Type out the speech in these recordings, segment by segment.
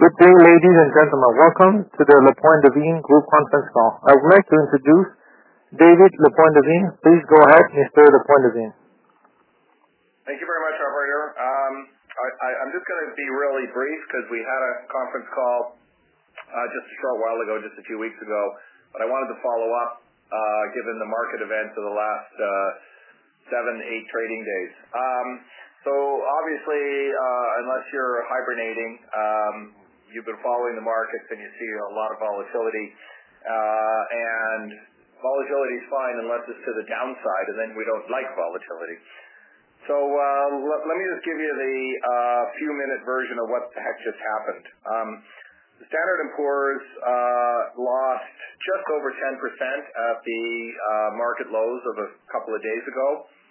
Good day, ladies and gentlemen. Welcome to the Lapointe Devine Group conference call. I would like to introduce David Lapointe Devine. Please go ahead, Mr. Lapointe Devine. Thank you very much, operator. I'm just going to be really brief because we had a conference call just a short while ago, just a few weeks ago, but I wanted to follow up given the market events of the last 7-8 trading days. So obviously, unless you're hibernating, you've been following the markets and you see a lot of volatility, and volatility is fine unless it's to the downside, and then we don't like volatility. So let me just give you the few-minute version of what the heck just happened. The Standard & Poor's lost just over 10% at the market lows of a couple of days ago,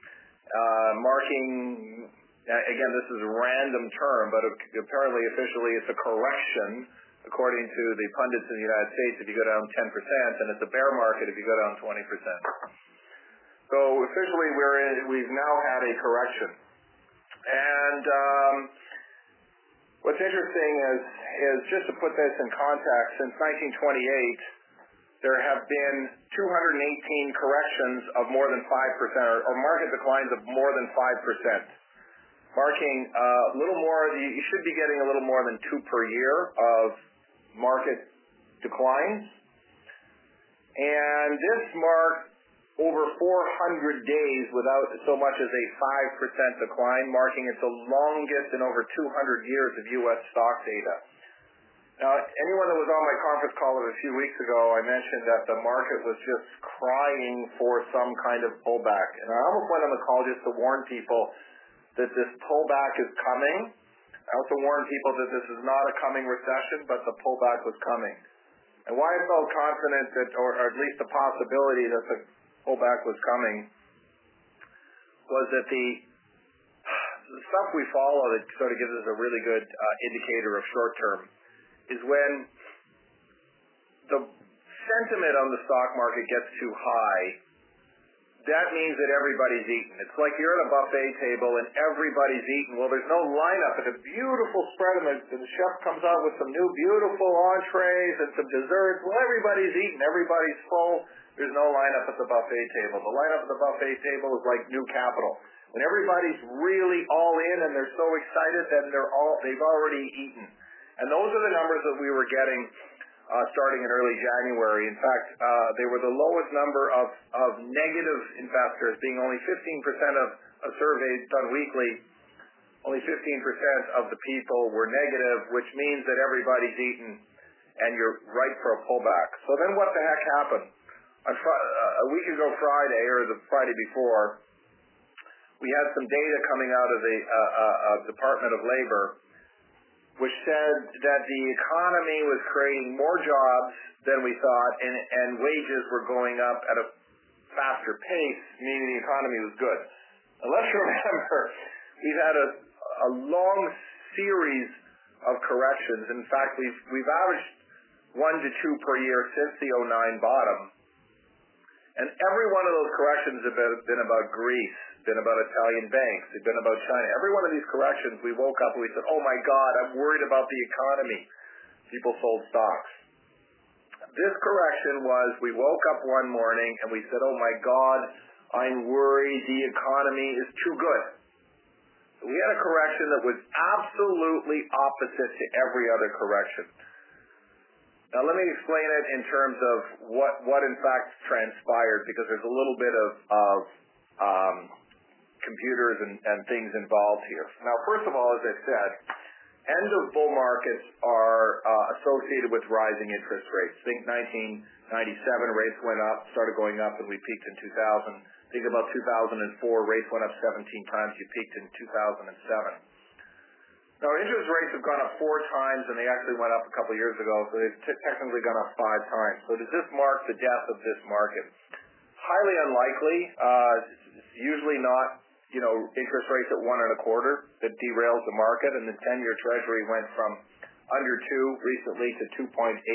marking, again, this is a random term, but apparently officially it's a correction, according to the pundits in the United States, if you go down 10%, and it's a bear market if you go down 20%. So officially we've now had a correction. And what's interesting is just to put this in context, since 1928, there have been 218 corrections of more than 5%, or market declines of more than 5%. Marking a little more, you should be getting a little more than 2 per year of market declines. And this marked over 400 days without so much as a 5% decline, marking it the longest in over 200 years of U.S. stock data. Now, anyone that was on my conference call a few weeks ago, I mentioned that the market was just crying for some kind of pullback. And I almost went on the call just to warn people that this pullback is coming. I also warned people that this is not a coming recession, but the pullback was coming. And why I felt confident that, or at least the possibility that the pullback was coming, was that the stuff we follow that sort of gives us a really good indicator of short term is when the sentiment on the stock market gets too high. That means that everybody's eating. It's like you're at a buffet table and everybody's eating. Well, there's no lineup. It's a beautiful spread, and the chef comes out with some new beautiful entrees and some desserts. Well, everybody's eating. Everybody's full. There's no lineup at the buffet table. The lineup at the buffet table is like new capital. When everybody's really all in and they're so excited, then they've already eaten. And those are the numbers that we were getting starting in early January. In fact, they were the lowest number of negative investors, being only 15% of surveys done weekly. Only 15% of the people were negative, which means that everybody's eaten and you're right for a pullback. So then what the heck happened? A week ago Friday, or the Friday before, we had some data coming out of the Department of Labor, which said that the economy was creating more jobs than we thought, and wages were going up at a faster pace, meaning the economy was good. Now let's remember, we've had a long series of corrections. In fact, we've averaged 1 to 2 per year since the 2009 bottom. And every one of those corrections have been about Greece, been about Italian banks, they've been about China. Every one of these corrections, we woke up and we said, oh my God, I'm worried about the economy. People sold stocks. This correction was, we woke up one morning and we said, oh my God, I'm worried the economy is too good. We had a correction that was absolutely opposite to every other correction. Now let me explain it in terms of what in fact transpired, because there's a little bit of computers and things involved here. Now, first of all, as I said, end of bull markets are associated with rising interest rates. Think 1997, rates went up, started going up, and we peaked in 2000. Think about 2004, rates went up 17 times, you peaked in 2007. Now, interest rates have gone up 4 times, and they actually went up a couple of years ago, so they've technically gone up 5 times. So does this mark the death of this market? Highly unlikely. It's usually not, interest rates at 1.25 that derails the market, and the 10-year Treasury went from under 2 recently to 2.85.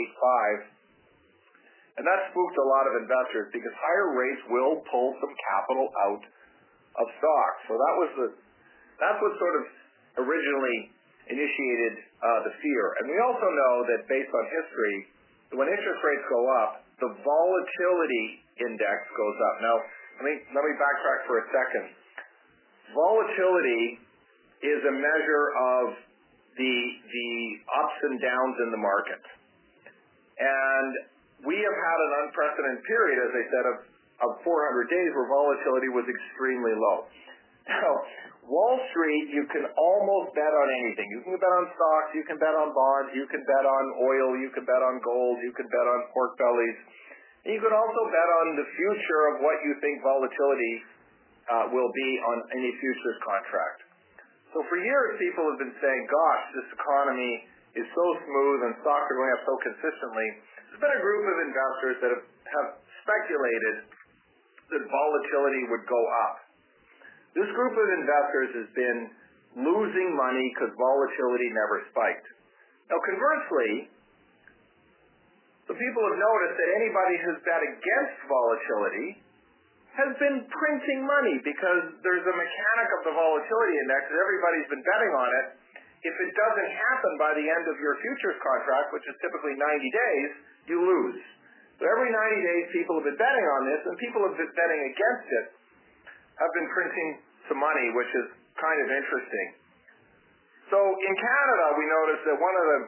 And that spooked a lot of investors because higher rates will pull some capital out of stocks. So that's what sort of originally initiated the fear. And we also know that based on history, when interest rates go up, the volatility index goes up. Now, let me backtrack for a second. Volatility is a measure of the ups and downs in the market. And we have had an unprecedented period, as I said, of 400 days where volatility was extremely low. Now, Wall Street, you can almost bet on anything. You can bet on stocks, you can bet on bonds, you can bet on oil, you can bet on gold, you can bet on pork bellies. And you can also bet on the future of what you think volatility will be on any futures contract. So for years, people have been saying, gosh, this economy is so smooth and stocks are going up so consistently. There's been a group of investors that have speculated that volatility would go up. This group of investors has been losing money because volatility never spiked. Now, conversely, the people have noticed that anybody who's bet against volatility has been printing money because there's a mechanic of the volatility index that everybody's been betting on it. If it doesn't happen by the end of your futures contract, which is typically 90 days, you lose. So every 90 days, people have been betting on this, and people have been betting against it have been printing some money, which is kind of interesting. So in Canada, we noticed that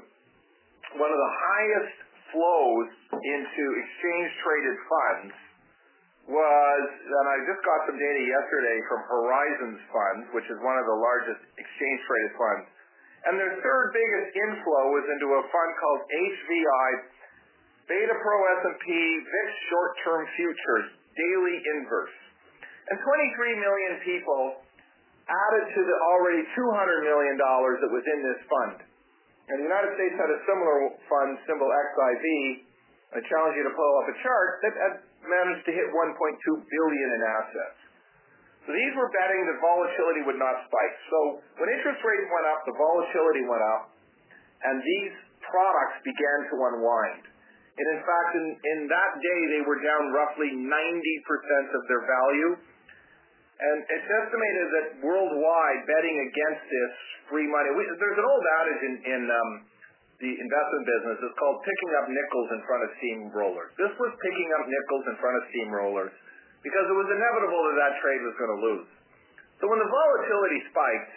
one of the highest flows into exchange-traded funds was, and I just got some data yesterday from Horizons Funds, which is one of the largest exchange-traded funds, and their third biggest inflow was into a fund called HVI, Beta Pro S&P VIX Short-Term Futures, Daily Inverse. And 23 million people added to the already $200 million that was in this fund. And the United States had a similar fund, symbol XIV. I challenge you to pull up a chart that had managed to hit $1.2 billion in assets. So these were betting that volatility would not spike. So when interest rates went up, the volatility went up, and these products began to unwind. And in fact, in that day, they were down roughly 90% of their value. And it's estimated that worldwide, betting against this free money, there's an old adage in the investment business. It's called picking up nickels in front of steamrollers. This was picking up nickels in front of steamrollers because it was inevitable that trade was going to lose. So when the volatility spiked,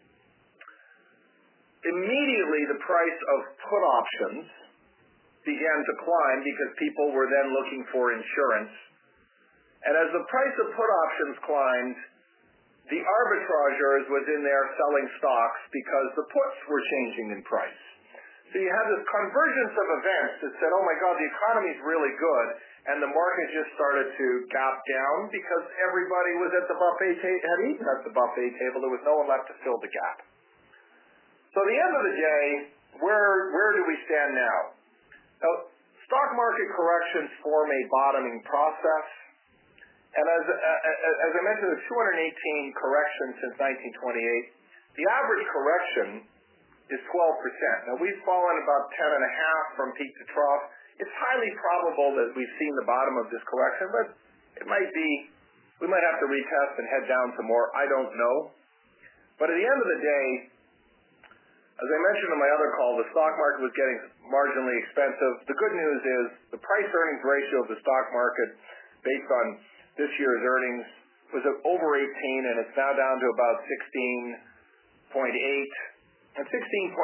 immediately the price of put options began to climb because people were then looking for insurance. And as the price of put options climbed, the arbitrageurs was in there selling stocks because the puts were changing in price. So you had this convergence of events that said, oh my God, the economy's really good, and the market just started to gap down because everybody was at the buffet table, had eaten at the buffet table. There was no one left to fill the gap. So at the end of the day, where do we stand now? Now, stock market corrections form a bottoming process. And as I mentioned, there's 218 corrections since 1928. The average correction is 12%. Now, we've fallen about 10.5 from peak to trough. It's highly probable that we've seen the bottom of this correction, but it might be, we might have to retest and head down some more. I don't know. But at the end of the day, as I mentioned in my other call, the stock market was getting marginally expensive. The good news is the price-earnings ratio of the stock market based on this year's earnings was over 18, and it's now down to about 16.8. And 16.8,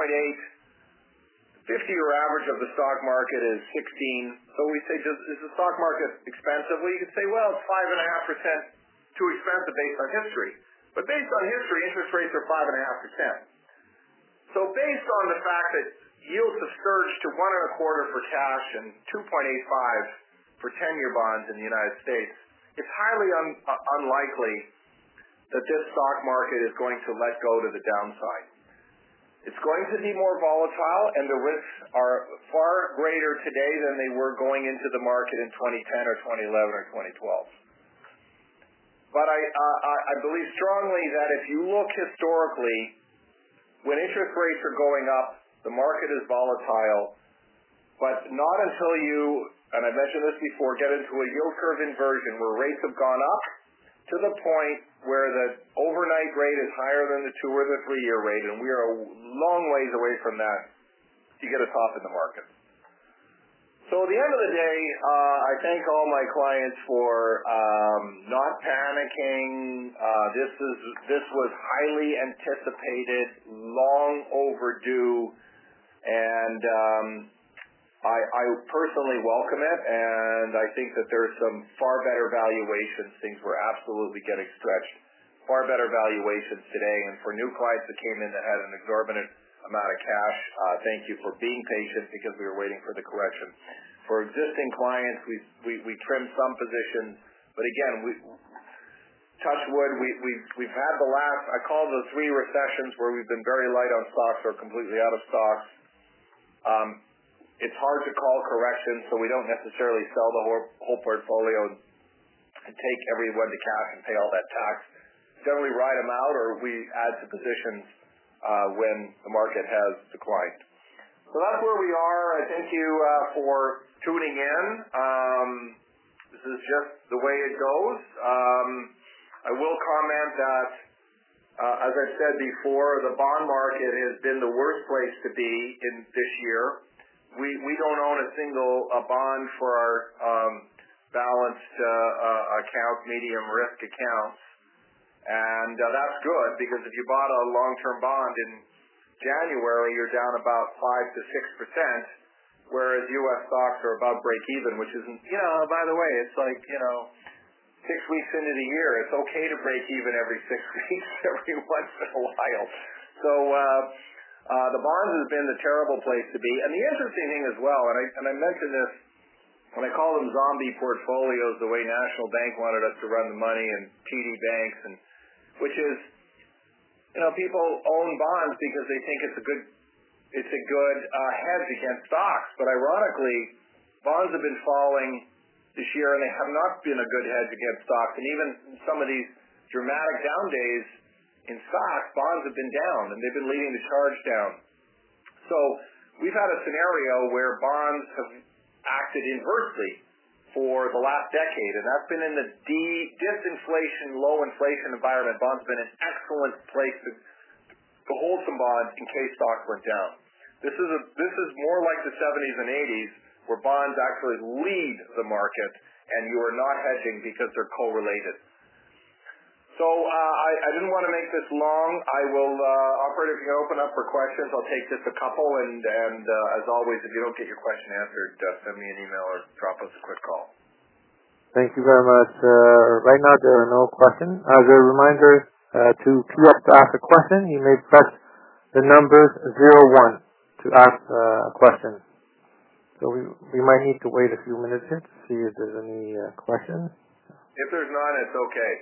50-year average of the stock market is 16. So we say, is the stock market expensive? Well, you could say, well, it's 5.5% too expensive based on history. But based on history, interest rates are 5.5%. So based on the fact that yields have surged to 1.25% for cash and 2.85 for 10-year bonds in the United States, it's highly unlikely that this stock market is going to let go to the downside. It's going to be more volatile, and the risks are far greater today than they were going into the market in 2010 or 2011 or 2012. But I believe strongly that if you look historically, when interest rates are going up, the market is volatile, but not until you, and I mentioned this before, get into a yield curve inversion where rates have gone up to the point where the overnight rate is higher than the 2 or the 3 year rate, and we are a long ways away from that to get us off in the market. So at the end of the day, I thank all my clients for not panicking. This was highly anticipated, long overdue, and I personally welcome it, and I think that there's some far better valuations. Things were absolutely getting stretched. Far better valuations today, and for new clients that came in that had an exorbitant amount of cash, thank you for being patient because we were waiting for the correction. For existing clients, we trimmed some positions, but again, touch wood, we've had the last, I call the 3 recessions where we've been very light on stocks or completely out of stocks. It's hard to call corrections, so we don't necessarily sell the whole portfolio and take everyone to cash and pay all that tax. Generally ride them out, or we add to positions when the market has declined. So that's where we are. I thank you for tuning in. This is just the way it goes. I will comment that, as I've said before, the bond market has been the worst place to be in this year. We don't own a single bond for our balanced account, medium risk accounts. And that's good, because if you bought a long-term bond in January, you're down about 5 to 6%, whereas U.S. stocks are about break even, which isn't, by the way, it's like, 6 weeks into the year. It's okay to break even every 6 weeks, every once in a while. So the bonds has been the terrible place to be. And the interesting thing as well, and I mentioned this, when I call them zombie portfolios, the way National Bank wanted us to run the money, and TD Banks, and which is, people own bonds because they think it's a good hedge against stocks. But ironically, bonds have been falling this year, and they have not been a good hedge against stocks. And even some of these dramatic down days in stocks, bonds have been down, and they've been leading the charge down. So we've had a scenario where bonds have acted inversely for the last decade, and that's been in the disinflation, low inflation environment. Bonds have been an excellent place to hold some bonds in case stocks went down. This is more like the 70s and 80s, where bonds actually lead the market, and you are not hedging because they're correlated. So I didn't want to make this long. I will, operator, if you can open up for questions, I'll take just a couple, and as always, if you don't get your question answered, send me an email or drop us a quick call. Thank you very much. Right now there are no questions. As a reminder, to queue up to ask a question, you may press the numbers 01 to ask a question. So we might need to wait a few minutes here to see if there's any questions. If there's none, it's okay.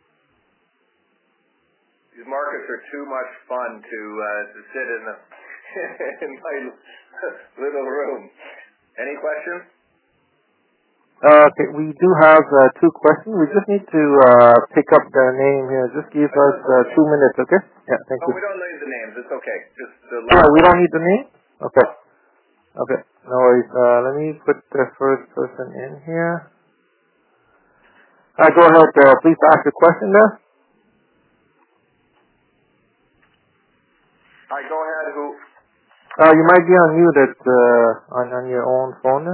These markets are too much fun to sit in my little room. Any questions? Okay, we do have 2 questions. We just need to pick up the name here. Just give us 2 minutes, okay? Yeah, thank you. No, we don't need the names. It's okay. Just we don't need the name? Okay. Okay, no worries. Let me put the first person in here. Go ahead. Please ask your question there. Go ahead. Who? You might be unmuted on your own phone.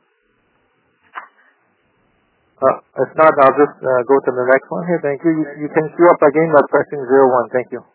If not, I'll just go to the next one here. Thank you. You can queue up again by pressing 01. Thank you.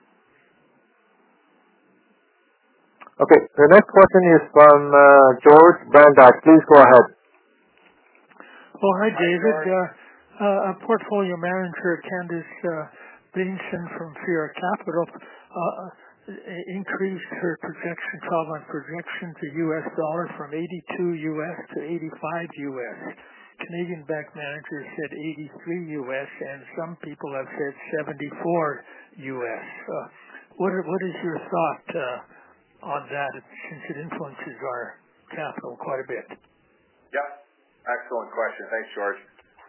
Okay, the next question is from George Brandock. Please go ahead. Oh, hi, David. A portfolio manager, Candice Beanson from Fiera Capital, increased her projection, 12-month projection to U.S. dollar from 82 U.S. to 85 U.S. Canadian bank managers said 83 U.S. and some people have said 74 U.S. What is your thought on that, since it influences our capital quite a bit? Yep. Excellent question. Thanks, George.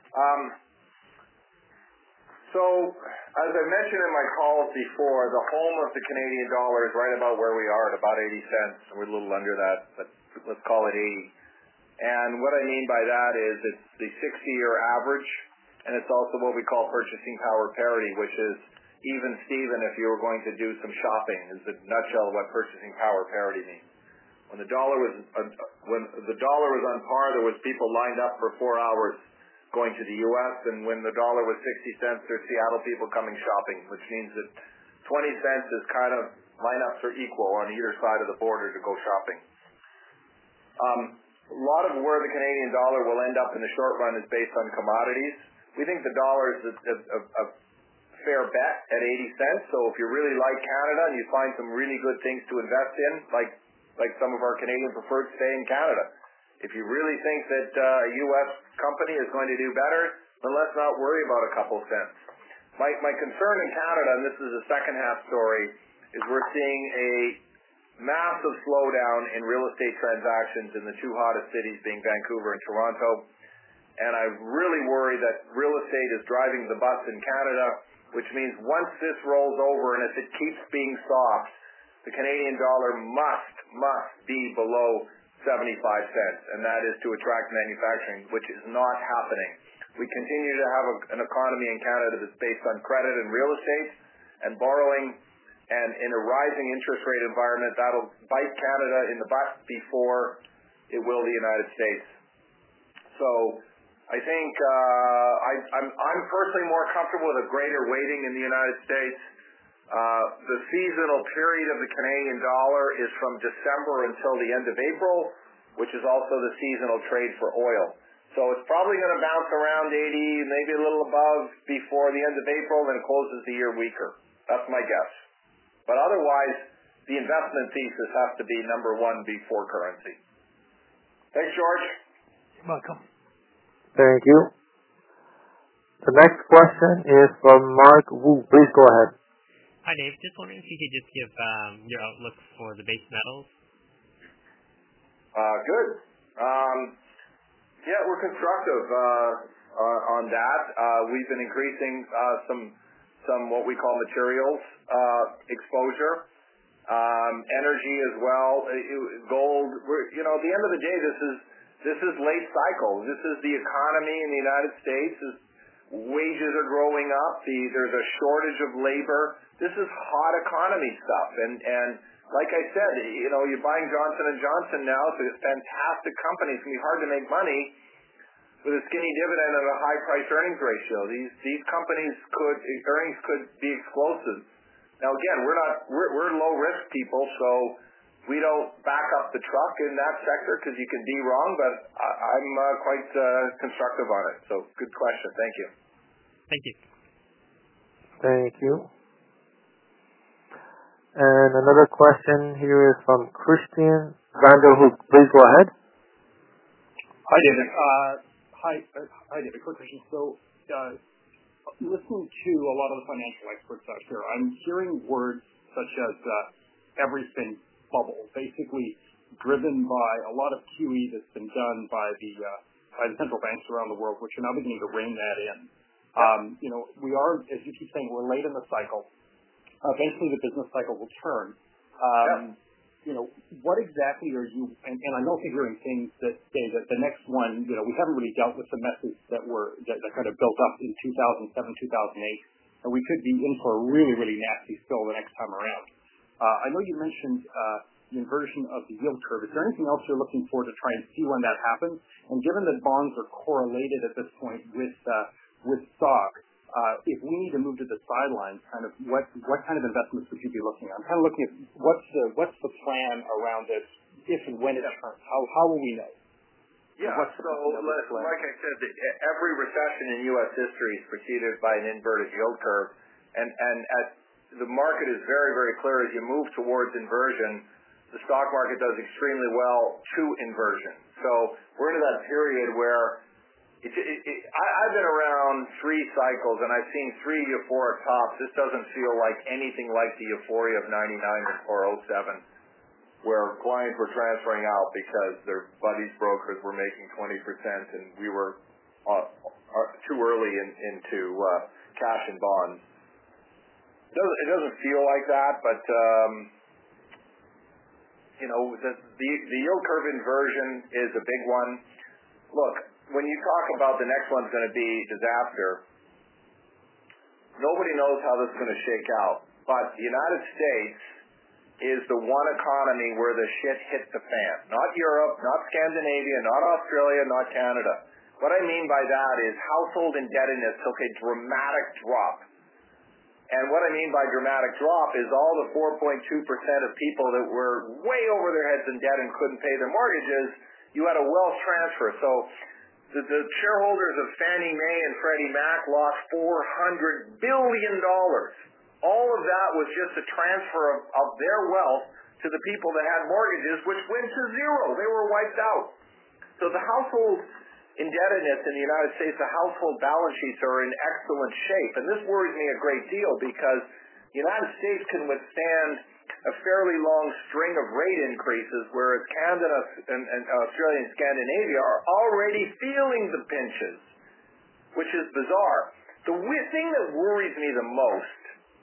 So, as I mentioned in my calls before, the home of the Canadian dollar is right about where we are at about 80 cents. We're a little under that, but let's call it 80. And what I mean by that is it's the 60-year average, and it's also what we call purchasing power parity, which is even Steven if you were going to do some shopping, is the nutshell of what purchasing power parity means. When the dollar was on par, there was people lined up for 4 hours going to the U.S., and when the dollar was 60 cents, there's Seattle people coming shopping, which means that 20 cents is kind of lineups are equal on either side of the border to go shopping. A lot of where the Canadian dollar will end up in the short run is based on commodities. We think the dollar is a fair bet at 80 cents. So if you really like Canada and you find some really good things to invest in, like some of our Canadian preferred, stay in Canada. If you really think that a U.S. company is going to do better, then let's not worry about a couple cents. My concern in Canada, and this is a second half story, is we're seeing a massive slowdown in real estate transactions in the two hottest cities being Vancouver and Toronto. And I really worry that real estate is driving the bus in Canada, which means once this rolls over and if it keeps being soft, the Canadian dollar must be below 75 cents, and that is to attract manufacturing, which is not happening. We continue to have an economy in Canada that's based on credit and real estate and borrowing, and in a rising interest rate environment, that'll bite Canada in the butt before it will the United States. So I think I'm personally more comfortable with a greater weighting in the United States. The seasonal period of the Canadian dollar is from December until the end of April, which is also the seasonal trade for oil. So it's probably going to bounce around 80, maybe a little above before the end of April, then it closes the year weaker. That's my guess. But otherwise, the investment thesis has to be number one before currency. Thanks, George. You're welcome. Thank you. The next question is from Mark Wu. Please go ahead. Hi, Dave. Just wondering if you could just give your outlook for the base metals. Good. Yeah, we're constructive on that. We've been increasing some what we call materials exposure, energy as well, gold. At the end of the day, this is late cycle. This is the economy in the United States. Wages are growing up. There's a shortage of labor. This is hot economy stuff, and like I said, you're buying Johnson & Johnson now, so it's a fantastic company. It's going to be hard to make money with a skinny dividend and a high price earnings ratio. These companies earnings could be explosive. Now again, we're low risk people, so we don't back up the truck in that sector because you can be wrong, but I'm quite constructive on it. So good question. Thank you. Thank you. Thank you. And another question here is from Christian Vanderhoek. Please go ahead. Hi, David. Hi, David. Quick question. So, listening to a lot of the financial experts out here, I'm hearing words such as everything bubble, basically driven by a lot of QE that's been done by the central banks around the world, which are now beginning to rein that in. We are, as you keep saying, we're late in the cycle. Eventually, the business cycle will turn. What exactly are you? And I'm also hearing things that say that the next one, we haven't really dealt with the messes that kind of built up in 2007, 2008, and we could be in for a really, really nasty spill the next time around. I know you mentioned the inversion of the yield curve. Is there anything else you're looking for to try and see when that happens? And given that bonds are correlated at this point with stock, if we need to move to the sidelines, kind of what kind of investments would you be looking at? I'm kind of looking at what's the plan around this if and when it turns. How will we know? Yeah. Like I said, every recession in U.S. history is preceded by an inverted yield curve, and the market is very, very clear. As you move towards inversion, the stock market does extremely well to inversion. So we're into that period where I've been around 3 cycles, and I've seen 3 euphoric tops. This doesn't feel like anything like the euphoria of 99 or 07, where clients were transferring out because their buddies' brokers were making 20%, and we were too early into cash and bonds. It doesn't feel like that, but the yield curve inversion is a big one. Look, when you talk about the next one's going to be disaster, nobody knows how this is going to shake out. But the United States is the one economy where the shit hit the fan. Not Europe, not Scandinavia, not Australia, not Canada. What I mean by that is household indebtedness took a dramatic drop. And what I mean by dramatic drop is all the 4.2% of people that were way over their heads in debt and couldn't pay their mortgages, you had a wealth transfer. So the shareholders of Fannie Mae and Freddie Mac lost $400 billion. All of that was just a transfer of their wealth to the people that had mortgages, which went to zero. They were wiped out. So the household indebtedness in the United States, the household balance sheets are in excellent shape. And this worries me a great deal because the United States can withstand a fairly long string of rate increases, whereas Canada and Australia and Scandinavia are already feeling the pinches, which is bizarre. The thing that worries me the most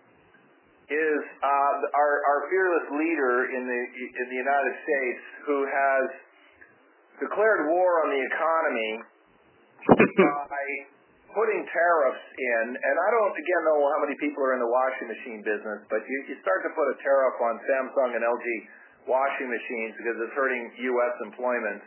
is our fearless leader in the United States, who has declared war on the economy by putting tariffs in, and I don't, again, know how many people are in the washing machine business, but you start to put a tariff on Samsung and LG washing machines because it's hurting U.S. employment.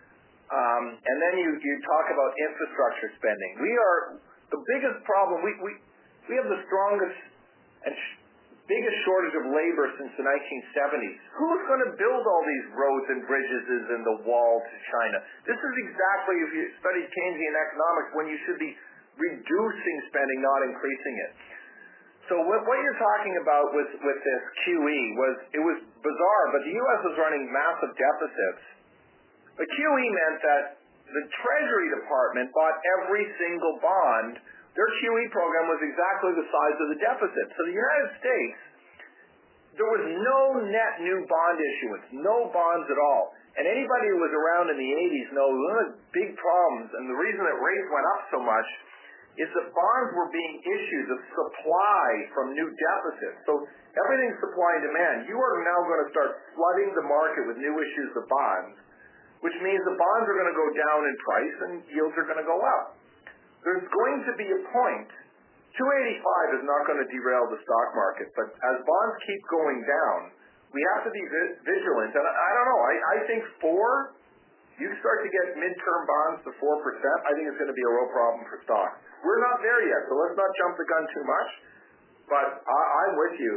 And then you talk about infrastructure spending. We are the biggest problem. We have the strongest and biggest shortage of labor since the 1970s. Who's going to build all these roads and bridges and the wall to China? This is exactly, if you study Keynesian economics, when you should be reducing spending, not increasing it. So what you're talking about with this QE was bizarre, but the U.S. was running massive deficits. The QE meant that the Treasury Department bought every single bond. Their QE program was exactly the size of the deficit. So the United States, there was no net new bond issuance, no bonds at all. And anybody who was around in the 80s knows one of the big problems, and the reason that rates went up so much, is that bonds were being issued of supply from new deficits. So everything's supply and demand. You are now going to start flooding the market with new issues of bonds, which means the bonds are going to go down in price and yields are going to go up. There's going to be a point, 285 is not going to derail the stock market, but as bonds keep going down, we have to be vigilant. And I don't know, I think 4, you start to get midterm bonds to 4%, I think it's going to be a real problem for stocks. We're not there yet, so let's not jump the gun too much, but I'm with you.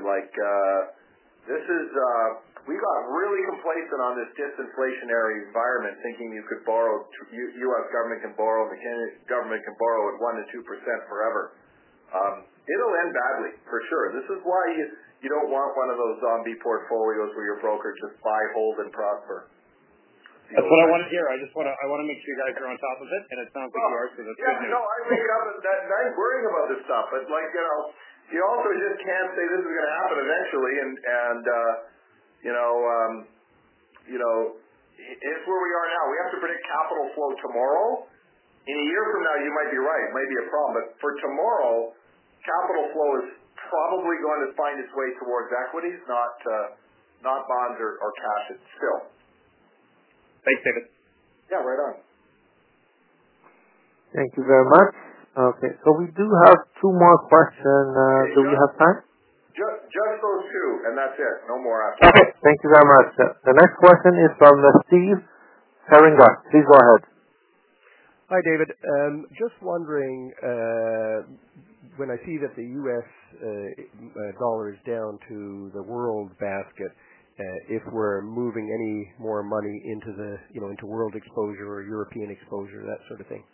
We got really complacent on this disinflationary environment, thinking you could borrow, U.S. government can borrow, the Canadian government can borrow at 1% to 2% forever. It'll end badly, for sure. This is why you don't want one of those zombie portfolios where your broker just buy, hold, and prosper. That's what I want to hear. I want to make sure you guys are on top of it, and it sounds like you are, so that's good news. No, I wake up at night worrying about this stuff, but you also just can't say this is going to happen eventually, it's where we are now. We have to predict capital flow tomorrow. In a year from now, you might be right. It might be a problem. But for tomorrow, capital flow is probably going to find its way towards equities, not bonds or cash still. Thanks, David. Yeah, right on. Thank you very much. Okay, so we do have 2 more questions. Do we have time? Just those 2, and that's it. No more after. Okay, thank you very much. The next question is from Steve Herringa. Please go ahead. Hi, David. Just wondering, when I see that the U.S. dollar is down to the world basket, if we're moving any more money into into world exposure or European exposure, that sort of thing.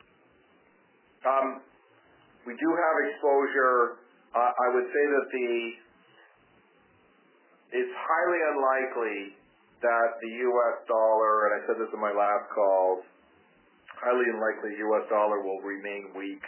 We do have exposure. I would say that it's highly unlikely that the U.S. dollar, and I said this in my last call, highly unlikely the U.S. dollar will remain weak.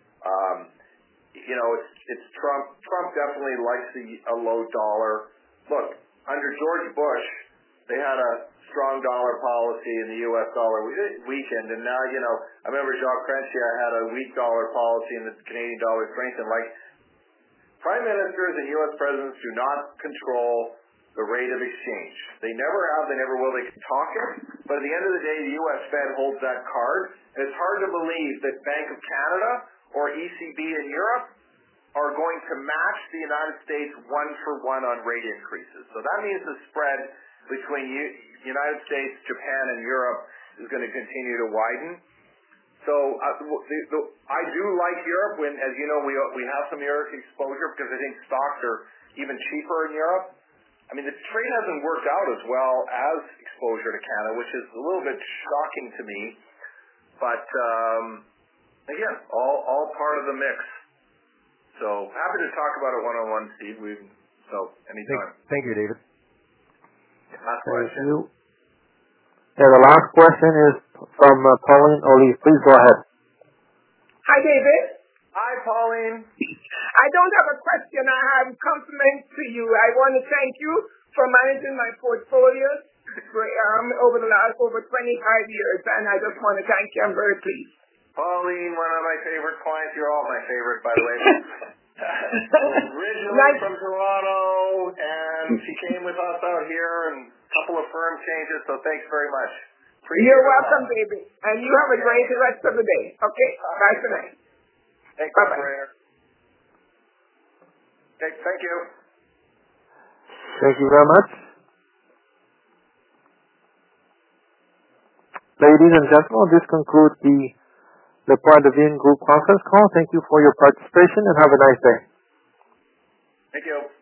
It's Trump. Trump definitely likes a low dollar. Look, under George Bush, they had a strong dollar policy and the U.S. dollar weakened, and now, I remember Jacques Chrétien had a weak dollar policy and the Canadian dollar strengthened. Prime ministers and U.S. presidents do not control the rate of exchange. They never have, they never will, they can talk it, but at the end of the day, the U.S. Fed holds that card, and it's hard to believe that Bank of Canada or ECB in Europe are going to match the United States one-for-one on rate increases. So that means the spread between United States, Japan, and Europe is going to continue to widen. So I do like Europe. When, as you know, we have some Europe exposure because I think stocks are even cheaper in Europe. I mean, the trade hasn't worked out as well as exposure to Canada, which is a little bit shocking to me. But again, all part of the mix. So happy to talk about it one-on-one, Steve. Anytime. Thank you, David. Last question. Thank you. Yeah, the last question is from Pauline Oli. Please go ahead. Hi, David. Hi, Pauline. I don't have a question. I have compliments to you. I want to thank you for managing my portfolios over 25 years, and I just want to thank you. I'm very pleased. Pauline, one of my favorite clients. You're all my favorite, by the way. Originally from Toronto, and she came with us out here, and a couple of firm changes, so thanks very much. You're welcome, baby. And you have a great rest of the day. Okay? Bye for now. Thanks, operator. Okay, thank you. Thank you very much. Ladies and gentlemen, this concludes the Point of View Group conference call. Thank you for your participation and have a nice day. Thank you.